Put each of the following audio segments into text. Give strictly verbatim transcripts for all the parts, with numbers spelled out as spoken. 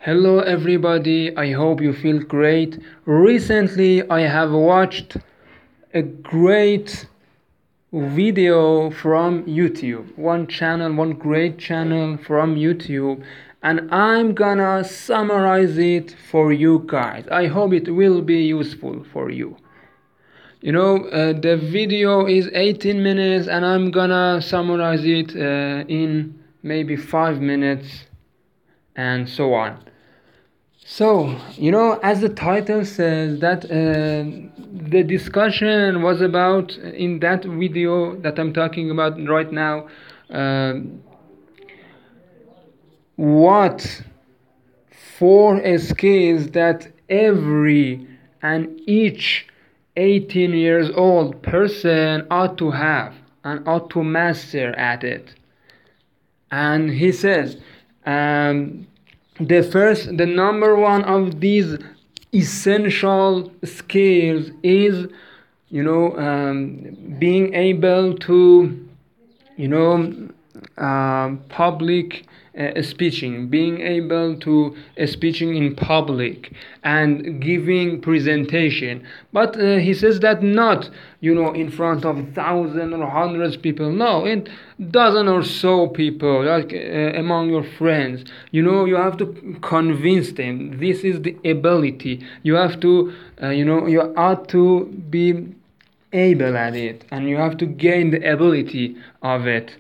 Hello everybody, I hope you feel great. Recently I have watched a great video from YouTube. One channel, one great channel from YouTube, and I'm gonna summarize it for you guys. I hope it will be useful for you. You know, uh, the video is eighteen minutes and I'm gonna summarize it uh, in maybe five minutes and so on. So, you know, as the title says, that uh, the discussion was about, in that video that I'm talking about right now, uh, what four skills that every and each eighteen years old person ought to have and ought to master at it. And he says, um, the first the number one of these essential skills is, you know um, being able to, you know um, public uh, speaking, being able to uh, speaking in public and giving presentation. But uh, he says that not, you know in front of thousands or hundreds of people, no, in dozen or so people, like uh, among your friends. You know you have to convince them. This is the ability. You have to, uh, you know you ought to be able at it, and you have to gain the ability of it.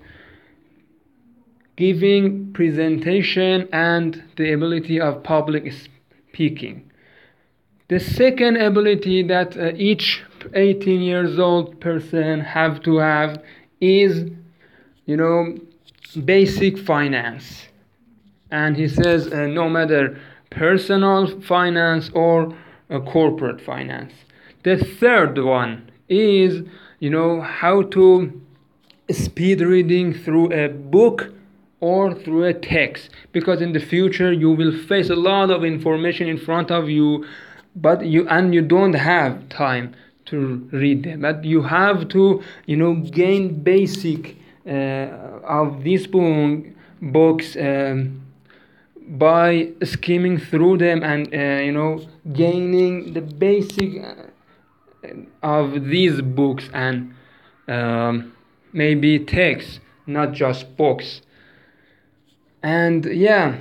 Giving presentation and the ability of public speaking. The second ability that uh, each eighteen years old person have to have is, you know basic finance. And he says, uh, no matter personal finance or uh, corporate finance. The third one is, you know how to speed reading through a book or through a text, because in the future you will face a lot of information in front of you, but you and you don't have time to read them. But you have to, you know gain basic uh, of these book, books um, by skimming through them, and uh, you know gaining the basic of these books and um, maybe texts, not just books. And yeah,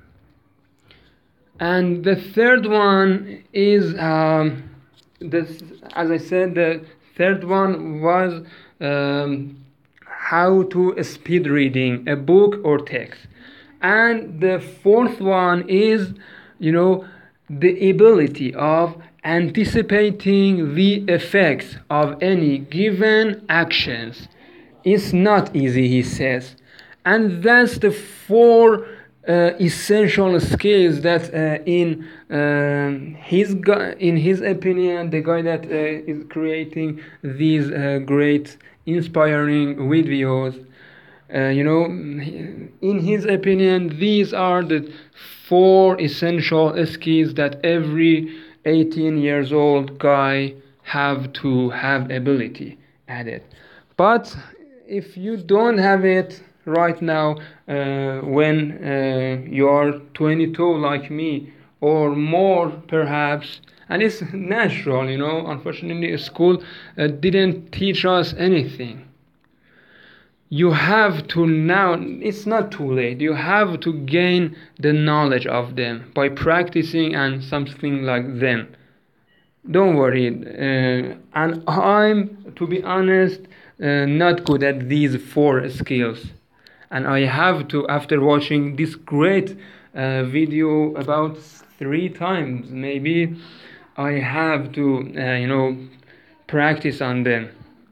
and the third one is, um, this, as I said, the third one was um, how to speed reading a book or text. And the fourth one is, you know the ability of anticipating the effects of any given actions. It's not easy, he says. And that's the four uh, essential skills that uh, in uh, his gu- in his opinion, the guy that uh, is creating these uh, great inspiring videos, uh, you know in his opinion, these are the four essential skills that every eighteen years old guy have to have ability at it. But if you don't have it right now, uh, when uh, you are twenty-two like me, or more perhaps, and it's natural, you know unfortunately school uh, didn't teach us anything. You have to now, it's not too late, you have to gain the knowledge of them by practicing and something like them. Don't worry. Uh, and I'm, to be honest, uh, not good at these four skills. And I have to, after watching this great uh, video about three times, maybe, I have to, uh, you know, practice on them.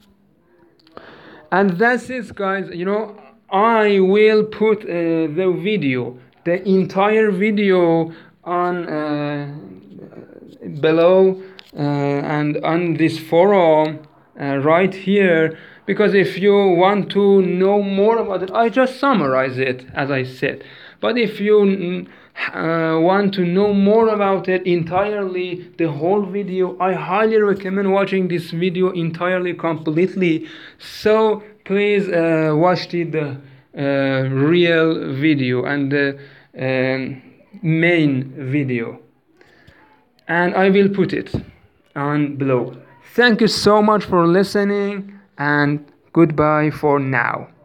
And that's it, guys. You know, I will put uh, the video, the entire video, on uh, below uh, and on this forum uh, right here, because if you want to know more about it, I just summarize it as I said. But if you uh, want to know more about it entirely, the whole video, I highly recommend watching this video entirely, completely. So please uh, watch the uh, real video. And uh, um, main video, and I will put it on below. Thank you so much for listening, and goodbye for now.